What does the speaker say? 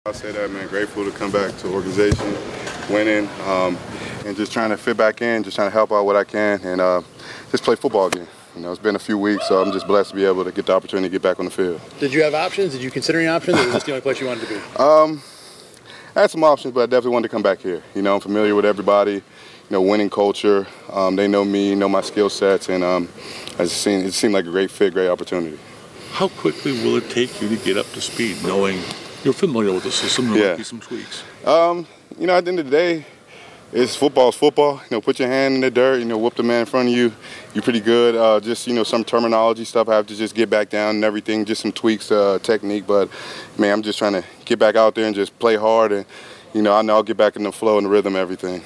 I'll say that, man, grateful to come back to the organization, winning, and just trying to fit back in, just trying to help out what I can, and just play football again. You know, it's been a few weeks, so I'm just blessed to be able to get the opportunity to get back on the field. Did you have options? Did you consider any options, or was this the only place you wanted to be? I had some options, but I definitely wanted to come back here. You know, I'm familiar with everybody, you know, winning culture. They know me, know my skill sets, and it seemed like a great fit, great opportunity. How quickly will it take you to get up to speed, knowing you're familiar with the system, there might be some tweaks? You know, at the end of the day, football is football. You know, put your hand in the dirt, you know, whoop the man in front of you. You're pretty good. Just, you know, some terminology stuff I have to just get back down and everything, just some tweaks, technique. But, man, I'm just trying to get back out there and just play hard. And, you know, I know I'll get back in the flow and the rhythm, everything.